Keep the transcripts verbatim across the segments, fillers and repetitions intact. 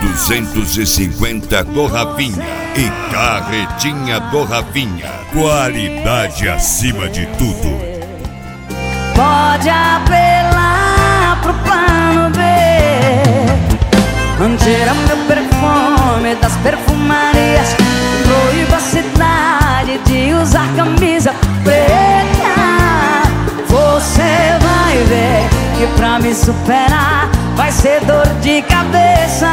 duzentos e cinquenta do Rafinha e carretinha do Rafinha. Qualidade acima de tudo. Pode apelar pro plano B. Tira meu perfume das perfumarias. Proíba a cidade de usar camisa preta. Você vai ver que pra me superar vai ser dor de cabeça.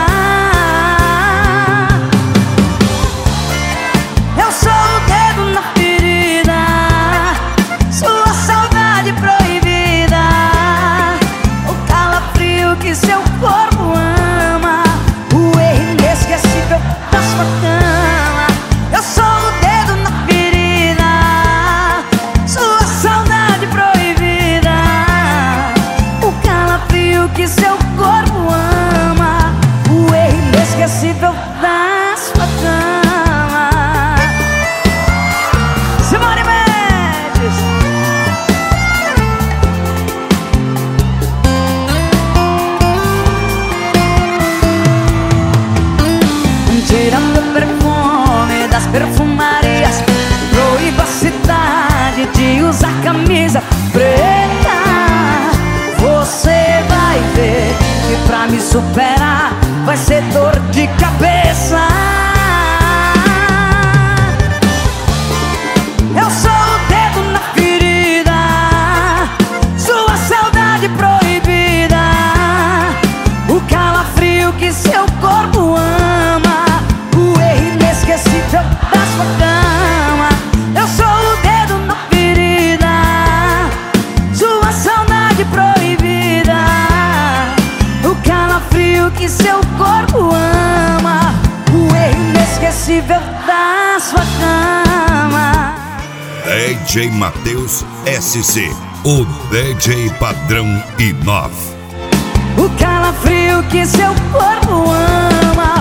Eu sou o dedo na ferida, sua saudade proibida, o calafrio que seu corpo ama, o erro inesquecível da sua cama. Eu sou o dedo na ferida, sua saudade proibida, o calafrio que seu corpo ama, o erro inesquecível da sua cama. Simone Mendes. Tirando o perfume das perfumarias, proíba a cidade de usar camisa preta. Você vai ver que pra me superar vai ser dor de cabeça. Eu sou o dedo na ferida, sua saudade proibida, o calafrio que seu corpo ama, o erro inesquecível da sua cama. Eu sou o dedo na ferida, sua saudade proibida, o calafrio que seu corpo ama, o erro inesquecível da sua cama. D J Matheus S C, o D J padrão I nove. O calafrio que seu corpo ama,